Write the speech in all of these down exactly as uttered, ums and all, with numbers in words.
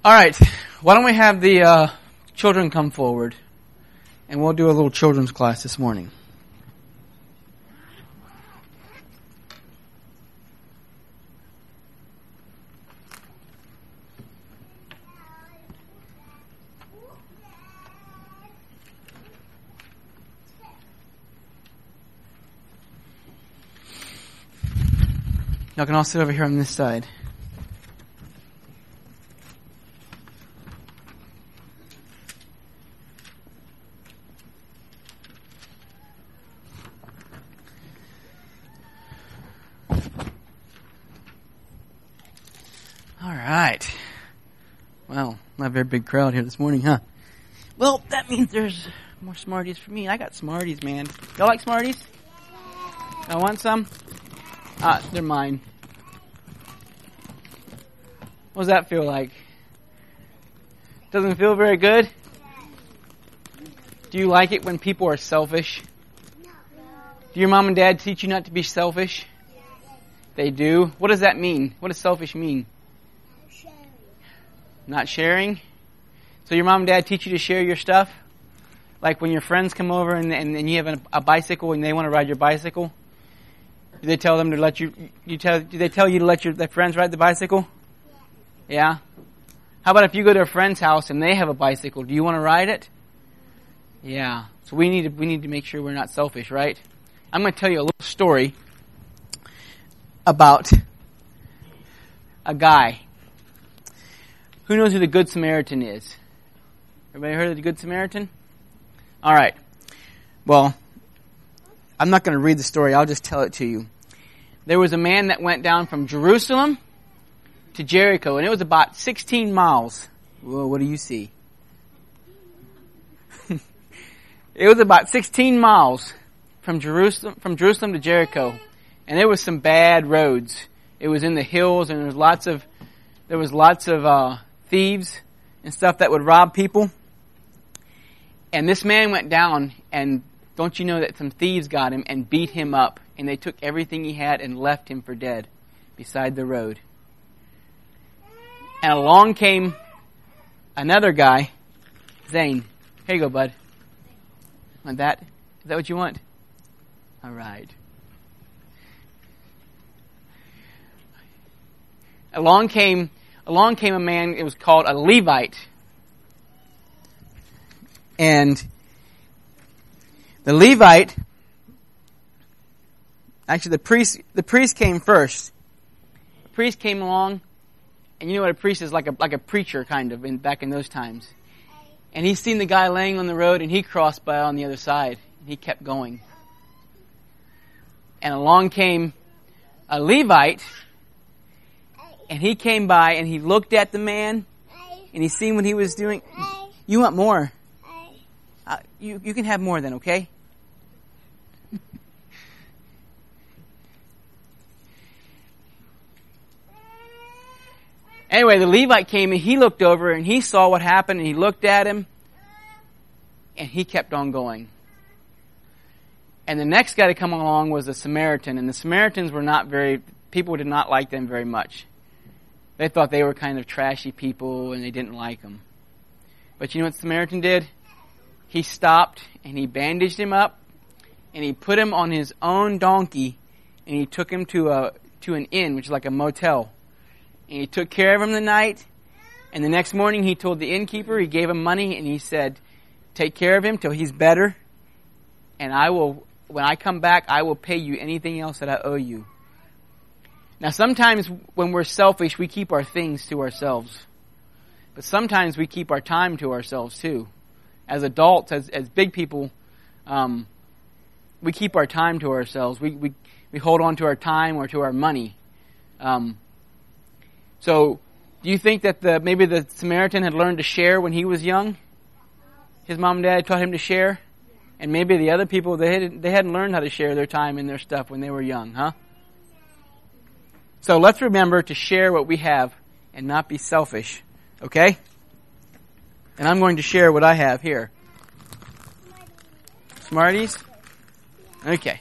All right, why don't we have the uh, children come forward, and we'll do a little children's class this morning. Y'all can all sit over here on this side. All right. Well, not a very big crowd here this morning, huh? Well, that means there's more Smarties for me. I got Smarties, man. Y'all like Smarties? I want some? Ah, they're mine. What does that feel like? Doesn't feel very good? Do you like it when people are selfish? Do your mom and dad teach you not to be selfish? They do? What does that mean? What does selfish mean? Not sharing? So your mom and dad teach you to share your stuff? Like when your friends come over and, and, and you have a, a bicycle and they want to ride your bicycle? Do they tell them to let you, you tell, do they tell you to let your their friends ride the bicycle? Yeah? How about if you go to a friend's house and they have a bicycle? Do you want to ride it? Yeah. So we need to, we need to make sure we're not selfish, right? I'm going to tell you a little story about a guy. Who knows who the Good Samaritan is? Everybody heard of the Good Samaritan? All right. Well, I'm not going to read the story. I'll just tell it to you. There was a man that went down from Jerusalem to Jericho, and it was about sixteen miles. Whoa, what do you see? It was about sixteen miles from Jerusalem from Jerusalem to Jericho, and there was some bad roads. It was in the hills, and there was lots of there was lots of uh, thieves and stuff that would rob people. And this man went down, and don't you know that some thieves got him and beat him up, and they took everything he had and left him for dead beside the road. And along came another guy, Zane. Here you go, bud. Want that? Is that what you want? All right. Along came, along came a man. It was called a Levite, and the Levite, actually, the priest, the priest came first. The priest came along. And you know what a priest is, like a like a preacher kind of in back in those times. And he seen the guy laying on the road, and he crossed by on the other side. And he kept going. And along came a Levite, and he came by and he looked at the man, and he seen what he was doing. You want more? Uh, you you can have more then, okay? Anyway, the Levite came and he looked over and he saw what happened and he looked at him and he kept on going. And the next guy to come along was a Samaritan, and the Samaritans were not very, people did not like them very much. They thought they were kind of trashy people and they didn't like them. But you know what the Samaritan did? He stopped and he bandaged him up and he put him on his own donkey and he took him to a to an inn, which is like a motel. And he took care of him the night. And the next morning he told the innkeeper, he gave him money, and he said, take care of him till he's better. And I will, when I come back, I will pay you anything else that I owe you. Now sometimes when we're selfish, we keep our things to ourselves. But sometimes we keep our time to ourselves too. As adults, as, as big people, um, we keep our time to ourselves. We, we, we hold on to our time or to our money. Um, So, do you think that the maybe the Samaritan had learned to share when he was young? His mom and dad taught him to share? And maybe the other people, they hadn't, they hadn't learned how to share their time and their stuff when they were young, huh? So, let's remember to share what we have and not be selfish, okay? And I'm going to share what I have here. Smarties? Okay.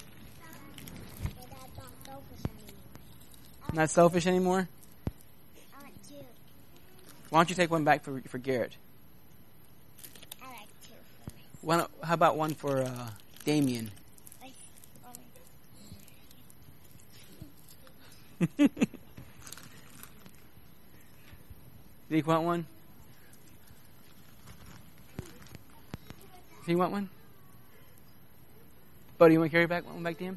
Not selfish anymore? Why don't you take one back for for Garrett? I like two for me. One, how about one for uh, Damien? Did he want one? Does he want one? Buddy, you want to carry back one back to him?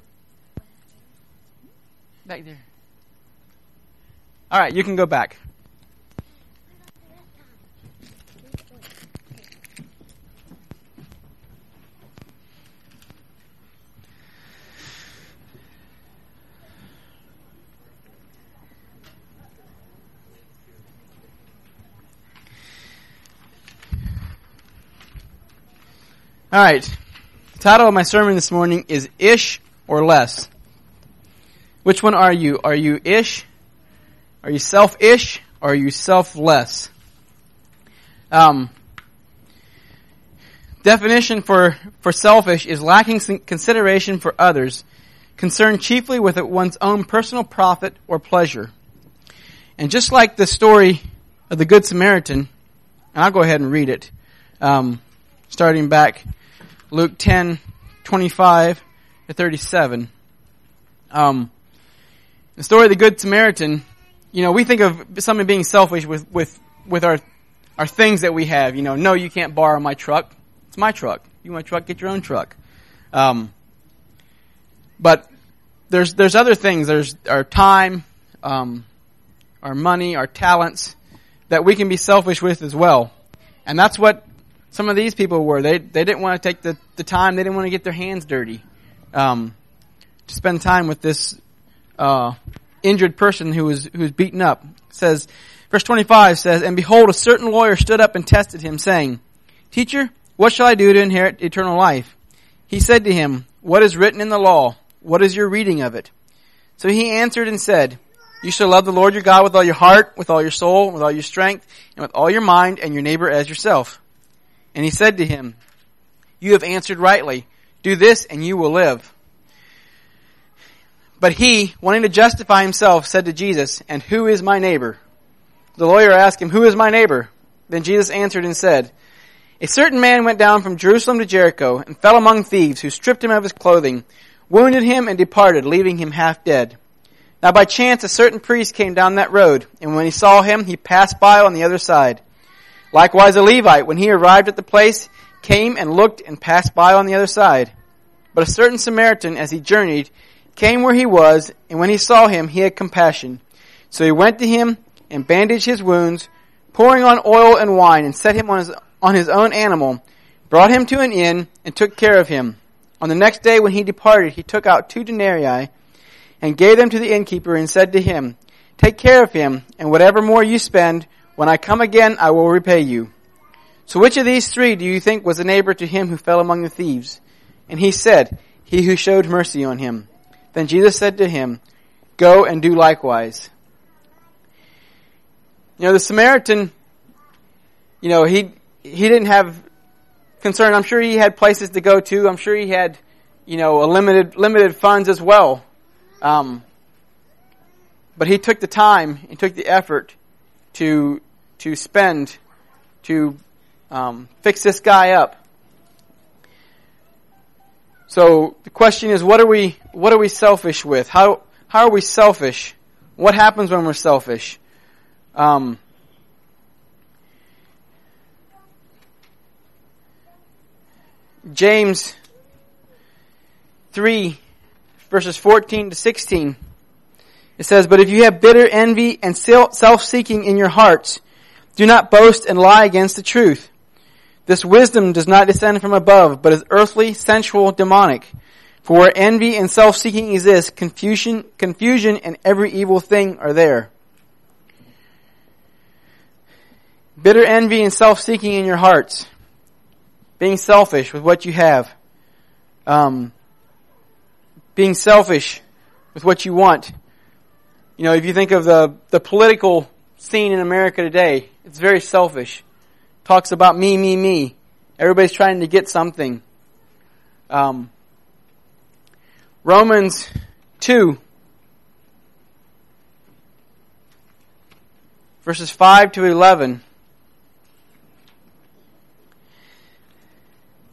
Back there. All right, you can go back. All right. The title of my sermon this morning is Ish or Less. Which one are you? Are you ish? Are you selfish? Or are you selfless? Um, definition for, for selfish is lacking consideration for others, concerned chiefly with one's own personal profit or pleasure. And just like the story of the Good Samaritan, and I'll go ahead and read it, um, starting back Luke ten, twenty-five to thirty-seven. Um, the story of the Good Samaritan, you know, we think of someone being selfish with, with, with our, our things that we have. You know, no, you can't borrow my truck. It's my truck. You want a truck, get your own truck. Um, but there's, there's other things. There's our time, um, our money, our talents that we can be selfish with as well. And that's what some of these people were. They they didn't want to take the, the time. They didn't want to get their hands dirty um, to spend time with this uh, injured person who was who was beaten up. It says, verse twenty-five says, "And behold, a certain lawyer stood up and tested him, saying, 'Teacher, what shall I do to inherit eternal life?' He said to him, 'What is written in the law? What is your reading of it?' So he answered and said, 'You shall love the Lord your God with all your heart, with all your soul, with all your strength, and with all your mind, and your neighbor as yourself.' And he said to him, 'You have answered rightly. Do this and you will live.' But he, wanting to justify himself, said to Jesus, 'And who is my neighbor?' The lawyer asked him, 'Who is my neighbor?' Then Jesus answered and said, 'A certain man went down from Jerusalem to Jericho and fell among thieves who stripped him of his clothing, wounded him and departed, leaving him half dead. Now by chance a certain priest came down that road, and when he saw him, he passed by on the other side. Likewise a Levite, when he arrived at the place, came and looked and passed by on the other side. But a certain Samaritan, as he journeyed, came where he was, and when he saw him, he had compassion. So he went to him and bandaged his wounds, pouring on oil and wine, and set him on his, on his own animal, brought him to an inn, and took care of him. On the next day when he departed, he took out two denarii, and gave them to the innkeeper, and said to him, 'Take care of him, and whatever more you spend, when I come again, I will repay you.' So which of these three do you think was a neighbor to him who fell among the thieves? And he said, 'He who showed mercy on him.' Then Jesus said to him, 'Go and do likewise.'" You know, the Samaritan, you know, he he didn't have concern. I'm sure he had places to go to. I'm sure he had, you know, a limited limited funds as well. Um, but he took the time and took the effort to to spend to um, fix this guy up. So the question is, what are we what are we selfish with? How how are we selfish? What happens when we're selfish? Um, James three verses fourteen to sixteen. It says, "But if you have bitter envy and self-seeking in your hearts, do not boast and lie against the truth. This wisdom does not descend from above, but is earthly, sensual, demonic. For where envy and self-seeking exist, confusion, confusion and every evil thing are there." Bitter envy and self-seeking in your hearts. Being selfish with what you have. Um, being selfish with what you want. You know, if you think of the, the political scene in America today, it's very selfish. Talks about me, me, me. Everybody's trying to get something. Um, Romans two, verses five to eleven.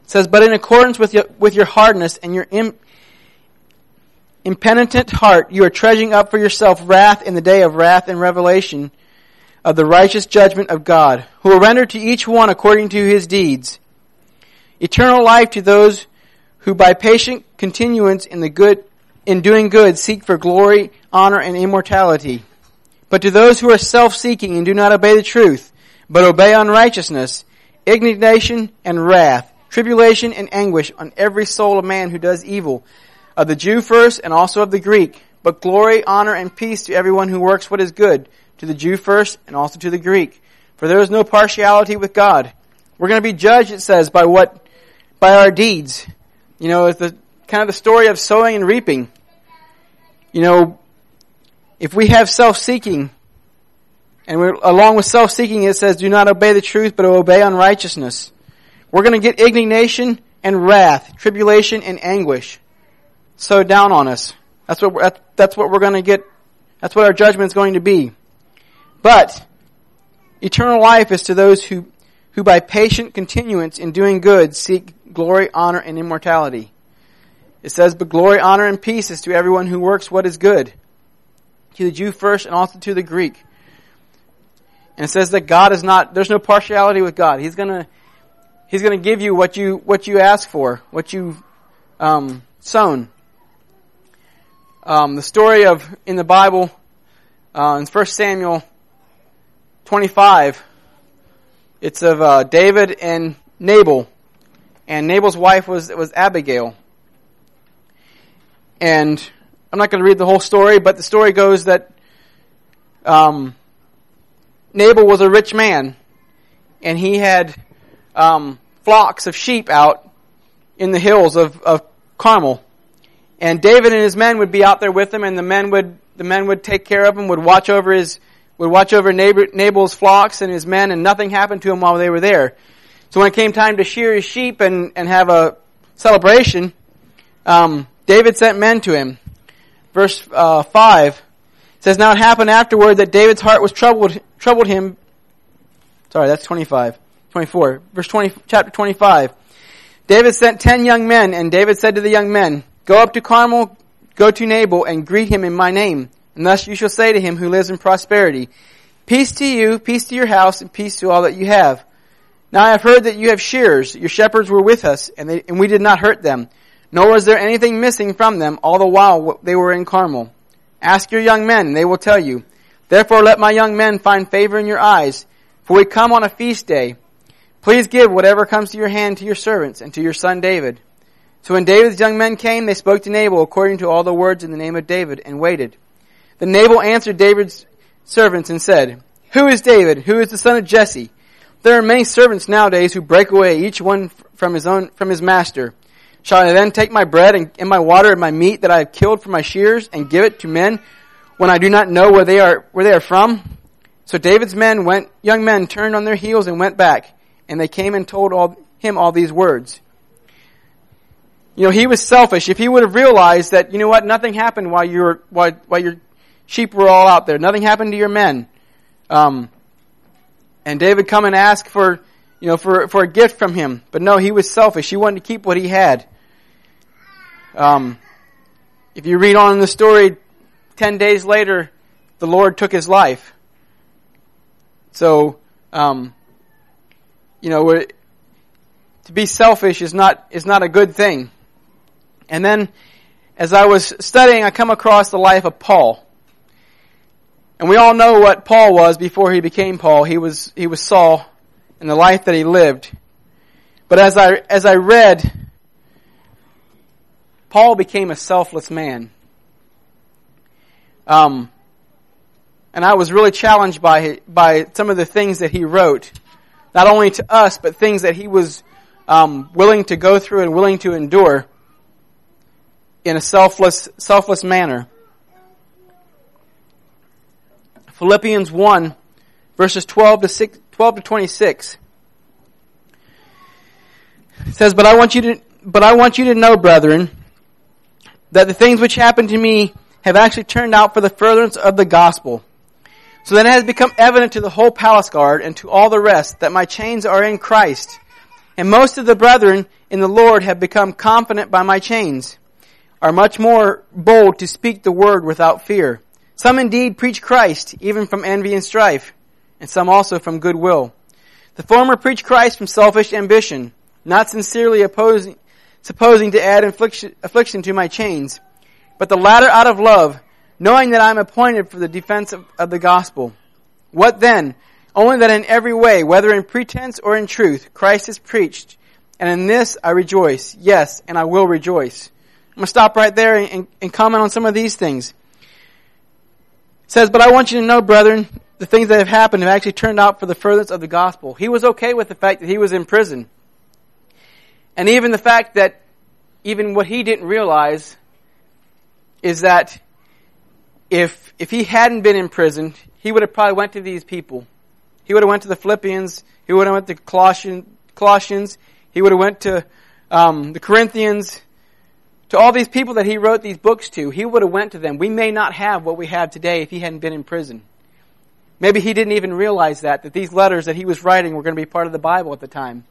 It says, but in accordance with your, with your hardness and your im, impenitent heart, you are treasuring up for yourself wrath in the day of wrath and revelation of the righteous judgment of God, who will render to each one according to his deeds. Eternal life to those who by patient continuance in the good, in doing good seek for glory, honor, and immortality. But to those who are self-seeking and do not obey the truth, but obey unrighteousness, indignation and wrath, tribulation and anguish on every soul of man who does evil, of the Jew first and also of the Greek, but glory, honor, and peace to everyone who works what is good, to the Jew first and also to the Greek. For there is no partiality with God. We're going to be judged, it says, by what, by our deeds. You know, it's the kind of the story of sowing and reaping. You know, if we have self-seeking, and we're, along with self-seeking it says, do not obey the truth, but obey unrighteousness. We're going to get indignation and wrath, tribulation and anguish so down on us. That's what we're, that's what we're going to get. That's what our judgment is going to be. But eternal life is to those who, who by patient continuance in doing good seek glory, honor, and immortality. It says, but glory, honor, and peace is to everyone who works what is good, to the Jew first and also to the Greek. And it says that God is not, there's no partiality with God. He's gonna, He's gonna give you what you, what you ask for, what you've, um, sown. Um, the story of, in the Bible, uh, in First Samuel twenty-five, it's of, uh, David and Nabal. And Nabal's wife was, was Abigail. And I'm not going to read the whole story, but the story goes that um, Nabal was a rich man, and he had um, flocks of sheep out in the hills of, of Carmel. And David and his men would be out there with him, and the men would the men would take care of him, would watch over his would watch over Nabal's flocks and his men, and nothing happened to him while they were there. So when it came time to shear his sheep and, and have a celebration, um, David sent men to him. Verse uh, five says, now it happened afterward that David's heart was troubled troubled him. Sorry, that's twenty-five. twenty-four. Verse twenty, chapter twenty-five. David sent ten young men, and David said to the young men, go up to Carmel, go to Nabal, and greet him in my name. And thus you shall say to him who lives in prosperity, peace to you, peace to your house, and peace to all that you have. Now I have heard that you have shearers. Your shepherds were with us, and, they, and we did not hurt them. Nor was there anything missing from them all the while they were in Carmel. Ask your young men, and they will tell you. Therefore let my young men find favor in your eyes, for we come on a feast day. Please give whatever comes to your hand to your servants and to your son David. So when David's young men came, they spoke to Nabal according to all the words in the name of David, and waited. Then Nabal answered David's servants and said, who is David? Who is the son of Jesse? There are many servants nowadays who break away, each one from his own, from his master. Shall I then take my bread and, and my water and my meat that I have killed for my shears and give it to men when I do not know where they are, where they are from? So David's men went, young men turned on their heels and went back, and they came and told all, him all these words. You know, he was selfish. If he would have realized that, you know what, nothing happened while you were, while, while your sheep were all out there. Nothing happened to your men. Um, and David come and ask for, you know, for, for a gift from him. But no, he was selfish. He wanted to keep what he had. Um, if you read on in the story, ten days later, the Lord took his life. So, um, you know, to be selfish is not, is not a good thing. And then, as I was studying, I come across the life of Paul. And we all know what Paul was before he became Paul. He was, he was Saul in the life that he lived. But as I, as I read, Paul became a selfless man. Um, and I was really challenged by, by some of the things that he wrote. Not only to us, but things that he was, um, willing to go through and willing to endure in a selfless, selfless manner. Philippians one, verses twelve to six, twelve to twenty-six. It says, But I want you to, but I want you to know, brethren, that the things which happened to me have actually turned out for the furtherance of the gospel. So that it has become evident to the whole palace guard and to all the rest that my chains are in Christ. And most of the brethren in the Lord have become confident by my chains, are much more bold to speak the word without fear. Some indeed preach Christ, even from envy and strife, and some also from goodwill. The former preach Christ from selfish ambition, not sincerely opposing, supposing to add affliction, affliction to my chains, but the latter out of love, knowing that I am appointed for the defense of, of the gospel. What then? Only that in every way, whether in pretense or in truth, Christ is preached, and in this I rejoice. Yes, and I will rejoice. I'm going to stop right there and, and comment on some of these things. It says, but I want you to know, brethren, the things that have happened have actually turned out for the furtherance of the gospel. He was okay with the fact that he was in prison. And even the fact that even what he didn't realize is that if if he hadn't been in prison, he would have probably went to these people. He would have went to the Philippians. He would have went to Colossians. Colossians. He would have went to um, the Corinthians. To all these people that he wrote these books to, he would have went to them. We may not have what we have today if he hadn't been in prison. Maybe he didn't even realize that, that these letters that he was writing were going to be part of the Bible at the time.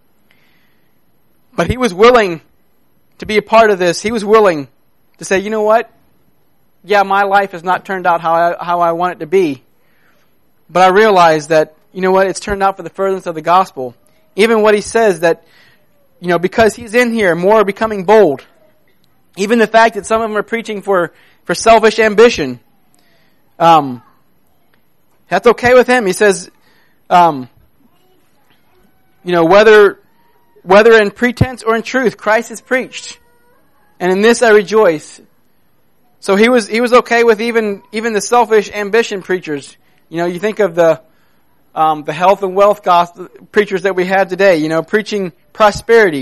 But he was willing to be a part of this. He was willing to say, you know what? Yeah, my life has not turned out how I, how I want it to be. But I realize that, you know what? It's turned out for the furtherance of the gospel. Even what he says that, you know, because he's in here, more are becoming bold. Even the fact that some of them are preaching for, for selfish ambition. Um, that's okay with him. He says, um, you know, whether, whether in pretense or in truth, Christ is preached. And in this I rejoice. So he was, he was okay with even, even the selfish ambition preachers. You know, you think of the, um, the health and wealth gospel preachers that we have today, you know, preaching prosperity.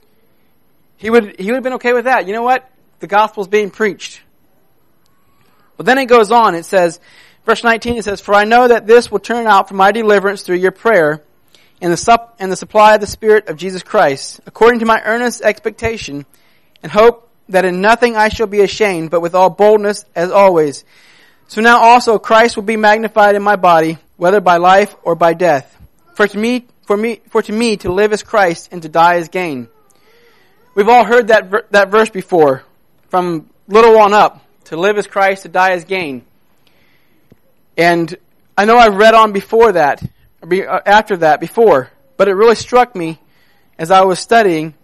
He would, he would have been okay with that. You know what? The gospel's being preached. But then it goes on. It says, verse nineteen, it says, for I know that this will turn out for my deliverance through your prayer and the sup, and the supply of the Spirit of Jesus Christ, according to my earnest expectation and hope that in nothing I shall be ashamed, but with all boldness as always. So now also Christ will be magnified in my body, whether by life or by death. For to me, for me, for to me to live is Christ and to die is gain. We've all heard that that verse before, from little on up. To live is Christ, to die is gain. And I know I've read on before that, after that before, but it really struck me as I was studying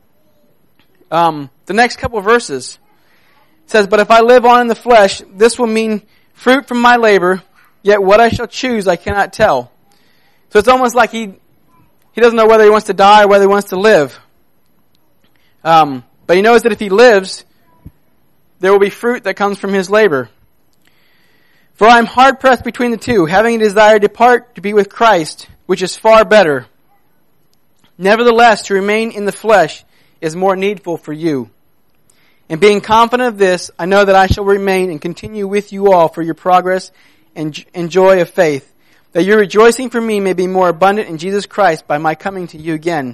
um, the next couple of verses. It says, but if I live on in the flesh, this will mean fruit from my labor, yet what I shall choose I cannot tell. So it's almost like he he doesn't know whether he wants to die or whether he wants to live. Um, but he knows that if he lives, there will be fruit that comes from his labor. For I am hard pressed between the two, having a desire to depart to be with Christ, which is far better. Nevertheless, to remain in the flesh is more needful for you. And being confident of this, I know that I shall remain and continue with you all for your progress and, and joy of faith, that your rejoicing for me may be more abundant in Jesus Christ by my coming to you again.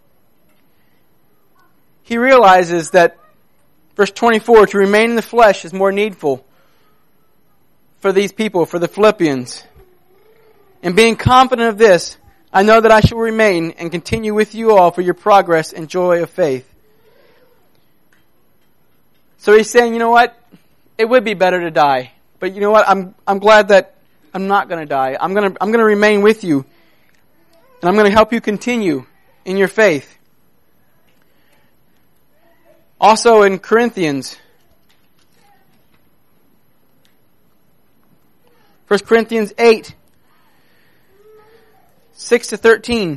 He realizes that, verse twenty-four, to remain in the flesh is more needful for these people, for the Philippians. And being confident of this, I know that I shall remain and continue with you all for your progress and joy of faith. So he's saying, you know what? It would be better to die. But you know what? I'm I'm glad that I'm not going to die. I'm going to I'm going to remain with you. And I'm going to help you continue in your faith. Also in Corinthians, First Corinthians eight, six to thirteen.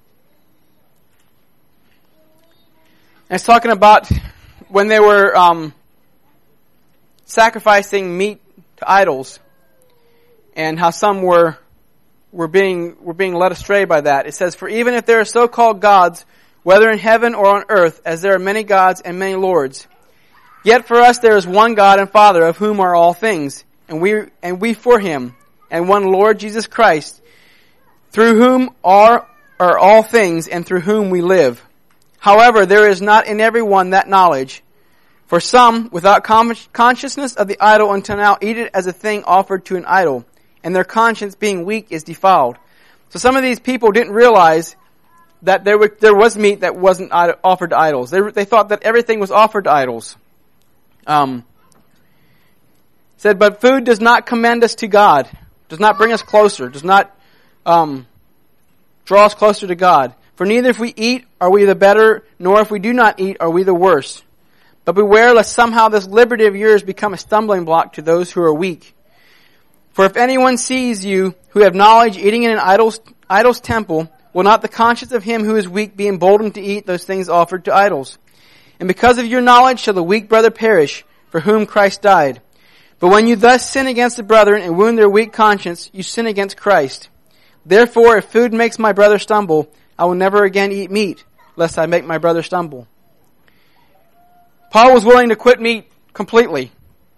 And it's talking about when they were um, sacrificing meat to idols, and how some were were being were being led astray by that. It says, "For even if there are so-called gods, whether in heaven or on earth, as there are many gods and many lords, yet for us there is one God and Father, of whom are all things, and we and we for Him, and one Lord Jesus Christ, through whom are are all things, and through whom we live. However, there is not in every one that knowledge. For some, without consciousness of the idol until now, eat it as a thing offered to an idol, and their conscience being weak is defiled." So some of these people didn't realize that there were, there was meat that wasn't offered to idols. They, they thought that everything was offered to idols. Um, said, but food does not commend us to God, does not bring us closer, does not um, draw us closer to God. For neither if we eat are we the better, nor if we do not eat are we the worse. But beware lest somehow this liberty of yours become a stumbling block to those who are weak. For if anyone sees you who have knowledge eating in an idol's, idol's temple, will not the conscience of him who is weak be emboldened to eat those things offered to idols? And because of your knowledge shall the weak brother perish, for whom Christ died. But when you thus sin against the brethren and wound their weak conscience, you sin against Christ. Therefore, if food makes my brother stumble, I will never again eat meat, lest I make my brother stumble. Paul was willing to quit meat completely,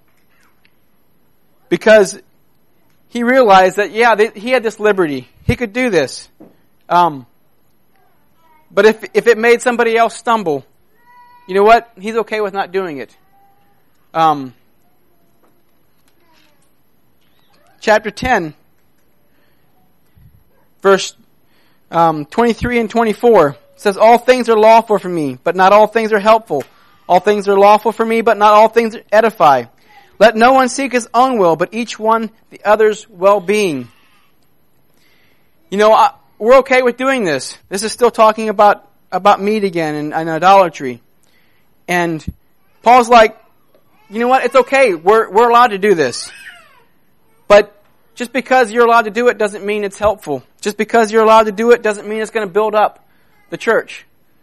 because he realized that, yeah, they, he had this liberty. He could do this. Um, but if if it made somebody else stumble, you know what? He's okay with not doing it. Um, chapter ten, verse um, twenty-three and twenty-four says, all things are lawful for me, but not all things are helpful. All things are lawful for me, but not all things edify. Let no one seek his own will, but each one the other's well-being. You know, I, we're okay with doing this. This is still talking about, about meat again and, and idolatry. And Paul's like, you know what? It's okay. We're, we're allowed to do this. But just because you're allowed to do it doesn't mean it's helpful. Just because you're allowed to do it doesn't mean it's going to build up the church.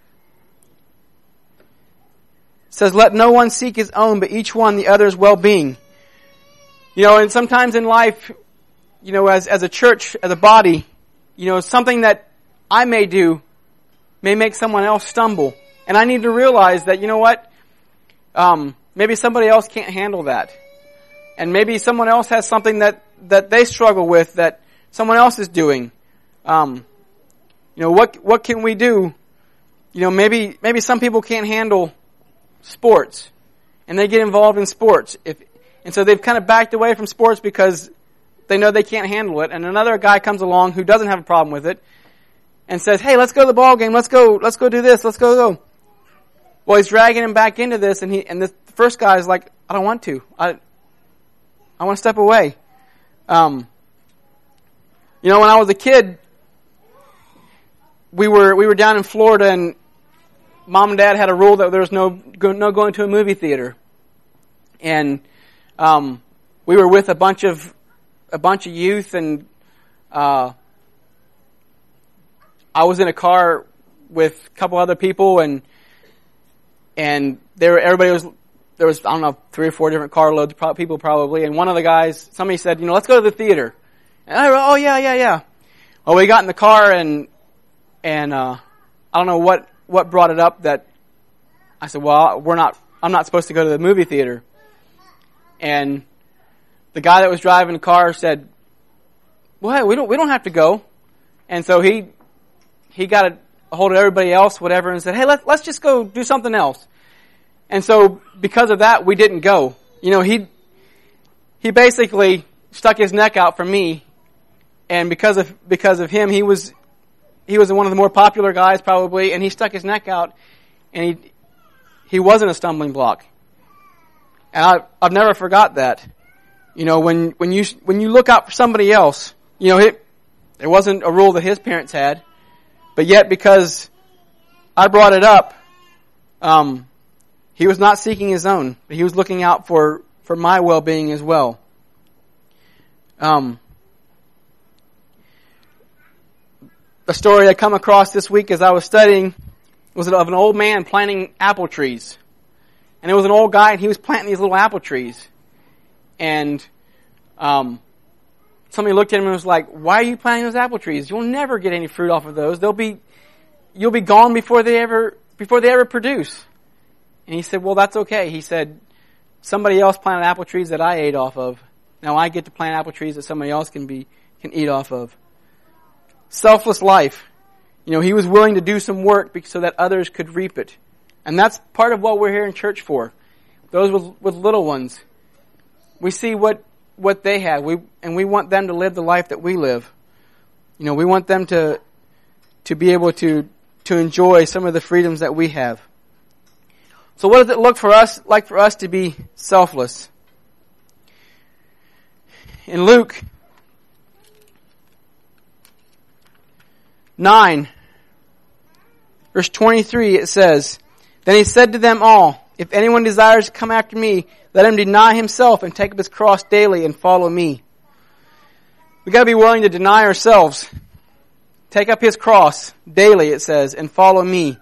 It says, let no one seek his own, but each one the other's well-being. You know, and sometimes in life, you know, as, as a church, as a body, you know, something that I may do may make someone else stumble. And I need to realize that, you know what? Um, maybe somebody else can't handle that. And maybe someone else has something that, that they struggle with that someone else is doing. Um, you know, what, what can we do? You know, maybe, maybe some people can't handle sports and they get involved in sports. If, and so they've kind of backed away from sports because they know they can't handle it. And another guy comes along who doesn't have a problem with it and says, hey, let's go to the ball game. Let's go, let's go do this. Let's go, go. Well, he's dragging him back into this, and he, and the first guy is like, I don't want to. I, I want to step away. Um, you know, when I was a kid, we were, we were down in Florida, and Mom and Dad had a rule that there was no, go, no going to a movie theater. And, um, we were with a bunch of, a bunch of youth, and, uh, I was in a car with a couple other people, and, and there, everybody was, there was, I don't know, three or four different carloads of people probably, and one of the guys, somebody said, you know, let's go to the theater. And I went, oh yeah, yeah, yeah. Well, we got in the car, and, and, uh, I don't know what, what brought it up that I said, well, we're not, I'm not supposed to go to the movie theater. And the guy that was driving the car said, well, hey, we don't, we don't have to go. And so he, he got a, a hold of everybody else, whatever, and said, hey, let's, let's just go do something else. And so because of that, we didn't go. You know, he, he basically stuck his neck out for me. And because of, because of him, he was, he was one of the more popular guys probably, and he stuck his neck out, and he, he wasn't a stumbling block. And I, I've never forgot that. You know, when, when you, when you look out for somebody else, you know, it, it wasn't a rule that his parents had, but yet because I brought it up, um, he was not seeking his own, but he was looking out for, for my well-being as well. Um, the story I come across this week as I was studying was of an old man planting apple trees. And it was an old guy, and he was planting these little apple trees. And um, somebody looked at him and was like, why are you planting those apple trees? You'll never get any fruit off of those. They'll be, you'll be gone before they ever, before they ever produce. And he said, well, that's okay. He said, somebody else planted apple trees that I ate off of. Now I get to plant apple trees that somebody else can be, can eat off of. Selfless life. You know, he was willing to do some work so that others could reap it. And that's part of what we're here in church for. Those with, with little ones. We see what, what they have. We, and we want them to live the life that we live. You know, we want them to, to be able to, to enjoy some of the freedoms that we have. So what does it look for us like for us to be selfless? In Luke nine, verse twenty-three, it says, "Then he said to them all, if anyone desires to come after me, let him deny himself and take up his cross daily and follow me." We've got to be willing to deny ourselves. Take up his cross daily, it says, and follow me.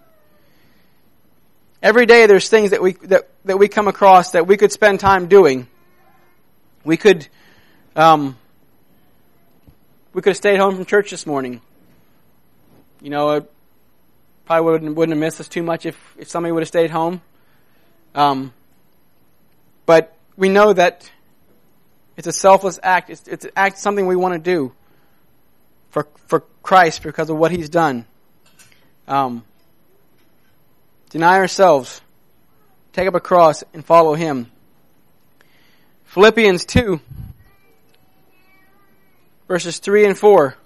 Every day there's things that we that, that we come across that we could spend time doing. We could um, we could have stayed home from church this morning. You know, it probably wouldn't wouldn't have missed us too much if, if somebody would have stayed home. Um, but we know that it's a selfless act. It's, it's an act, something we want to do for for Christ because of what He's done. Um, deny ourselves, take up a cross, and follow Him. Philippians two, verses three and four.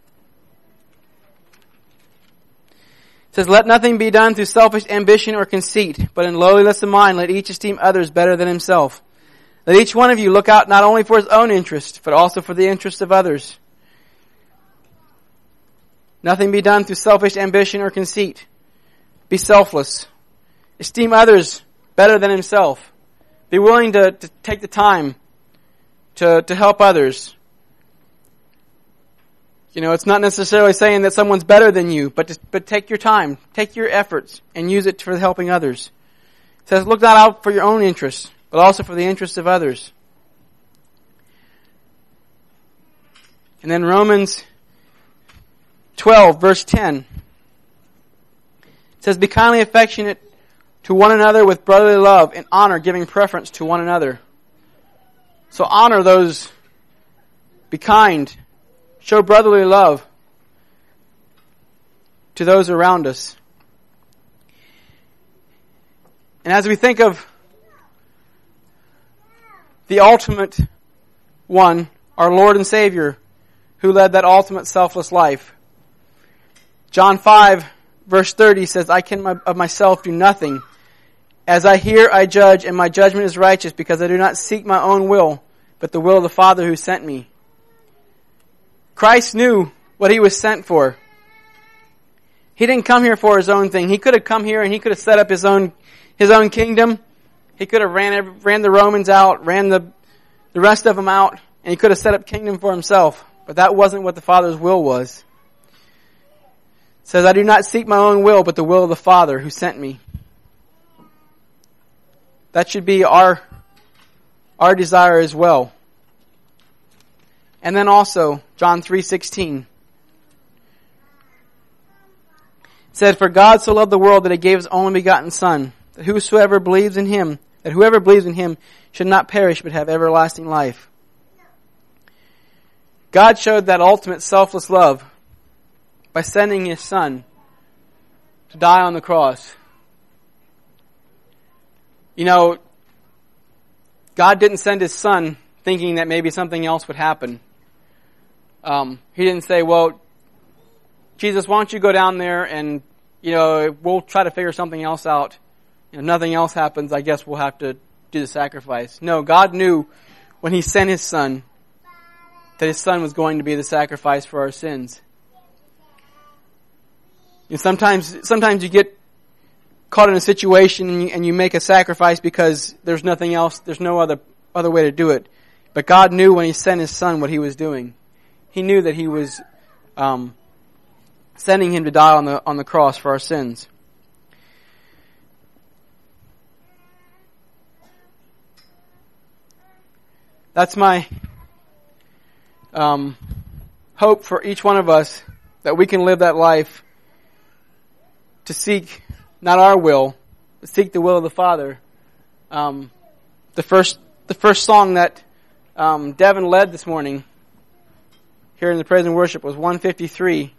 It says, "Let nothing be done through selfish ambition or conceit, but in lowliness of mind let each esteem others better than himself. Let each one of you look out not only for his own interest, but also for the interest of others. Nothing be done through selfish ambition or conceit. Be selfless. Esteem others better than himself. Be willing to, to take the time to, to help others. You know, it's not necessarily saying that someone's better than you, but just, but take your time, take your efforts, and use it for helping others. It says, look not out for your own interests, but also for the interests of others." And then Romans twelve, verse ten. It says, "Be kindly affectionate to one another with brotherly love and honor, giving preference to one another." So honor those, be kind, show brotherly love to those around us. And as we think of the ultimate one, our Lord and Savior, who led that ultimate selfless life, John five, verse thirty says, "I can of myself do nothing. As I hear, I judge, and my judgment is righteous, because I do not seek my own will, but the will of the Father who sent me." Christ knew what He was sent for. He didn't come here for His own thing. He could have come here and He could have set up His own His own kingdom. He could have ran ran the Romans out, ran the the rest of them out, and He could have set up kingdom for Himself. But that wasn't what the Father's will was. It says, "I do not seek my own will, but the will of the Father who sent me." That should be our our desire as well. And then also, John three sixteen. It said, "For God so loved the world that He gave His only begotten Son, that whosoever believes in Him, that whoever believes in Him should not perish but have everlasting life." God showed that ultimate selfless love by sending His Son to die on the cross. You know, God didn't send His Son thinking that maybe something else would happen. Um, he didn't say, "Well, Jesus, why don't you go down there and, you know, we'll try to figure something else out. If nothing else happens, I guess we'll have to do the sacrifice." No, God knew when He sent His Son that His Son was going to be the sacrifice for our sins. And sometimes, sometimes you get caught in a situation and you, and you make a sacrifice because there's nothing else, there's no other other way to do it. But God knew when He sent His Son what He was doing. He knew that He was um, sending Him to die on the on the cross for our sins. That's my um, hope for each one of us, that we can live that life to seek not our will, but seek the will of the Father. Um, the first, the first song that um, Devin led this morning here in the praise and worship was one fifty-three,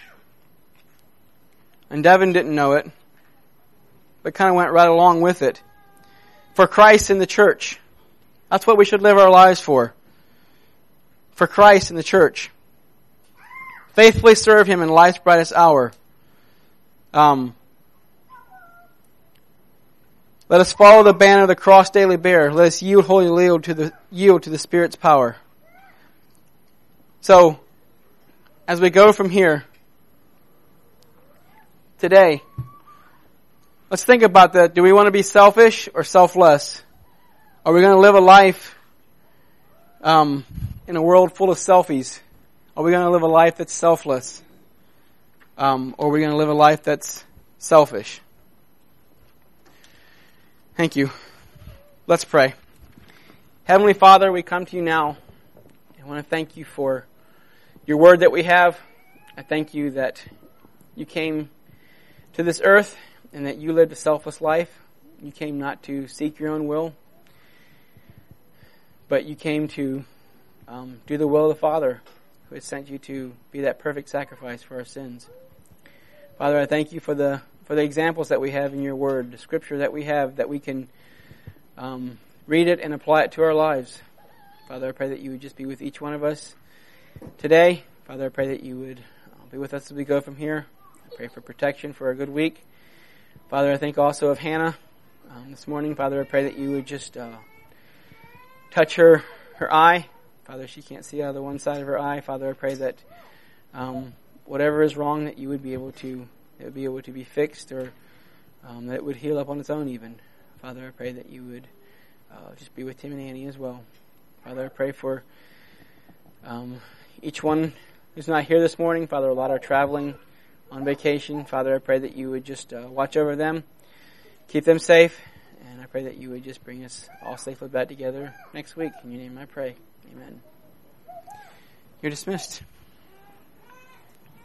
and Devin didn't know it, but kind of went right along with it. For Christ and the church. That's what we should live our lives for. For Christ and the church. Faithfully serve Him in life's brightest hour. Um, let us follow the banner of the cross daily bear. Let us yield wholly yield to the yield to the Spirit's power. So, as we go from here today, let's think about that. Do we want to be selfish or selfless? Are we going to live a life um, in a world full of selfies? Are we going to live a life that's selfless? Um, or are we going to live a life that's selfish? Thank you. Let's pray. Heavenly Father, we come to you now. I want to thank you for your word that we have. I thank you that you came to this earth and that you lived a selfless life. You came not to seek your own will, but you came to um, do the will of the Father who has sent you to be that perfect sacrifice for our sins. Father, I thank you for the for the examples that we have in your word, the scripture that we have, that we can um, read it and apply it to our lives. Father, I pray that you would just be with each one of us today. Father, I pray that you would be with us as we go from here. I pray for protection for a good week. Father, I think also of Hannah um, this morning. Father, I pray that you would just uh, touch her, her eye. Father, she can't see out of the one side of her eye. Father, I pray that um, whatever is wrong, that you would be able to it would be able to be fixed, or um, that it would heal up on its own even. Father, I pray that you would uh, just be with Tim and Annie as well. Father, I pray for um, each one who's not here this morning. Father, a lot are traveling on vacation. Father, I pray that you would just uh, watch over them, keep them safe, and I pray that you would just bring us all safely back together next week. In your name I pray. Amen. You're dismissed.